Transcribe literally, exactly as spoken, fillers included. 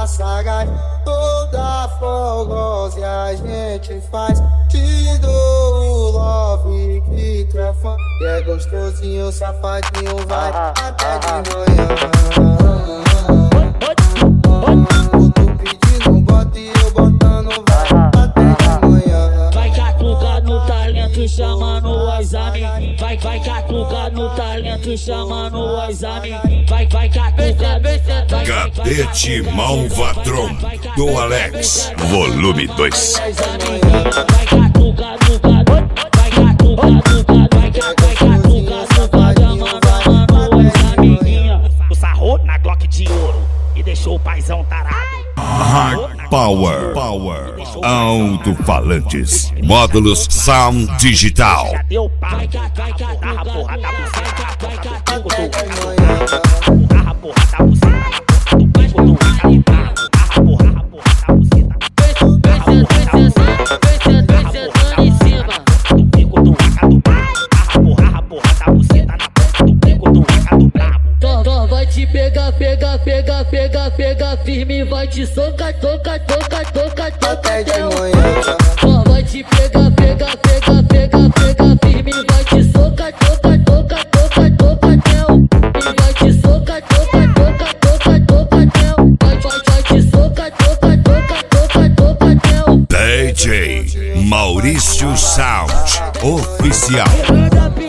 mina sagaz, toda fogosa e a gente faz. Te dou o love que tu é fã, e é gostosinho, safadinho, vai até de manhã. Tu pedindo bota e eu botando, vai até de manhã. Vai catucar no talento, chamando o exame. Vai, vai catucar no talento, chamando o exame. Vai, vai catucar no talento. Cadete Malvadron do Alex, volume dois. Vai catucar no garoto, vai catucar no garoto, vai catucar no garoto, chamando o exame. O sarro na Glock de ouro e deixou o paizão tarado. Hard Power, Power, alto-falantes, módulos Sound Digital. Já deu pá, vai catucar, dá a porra da buceta, vai catucar no garoto, dá a porra da buceta, do bico do gato, dá a porra, a porra da buceta. Vai te pegar, pegar, pegar, pegar, pegar firme, vai te socar, tocar, tocar, tocar, tocar Até de até o manhã. Só vai te pegar, pegar, pegar, pegar, pegar firme, vai te socar, tocar, tocar, tocar, tocar até o E vai te socar, tocar, tocar, tocar, tocar até o Vai, vai, vai te socar, tocar, tocar, tocar, tocar até o D J Maurício Sound Oficial.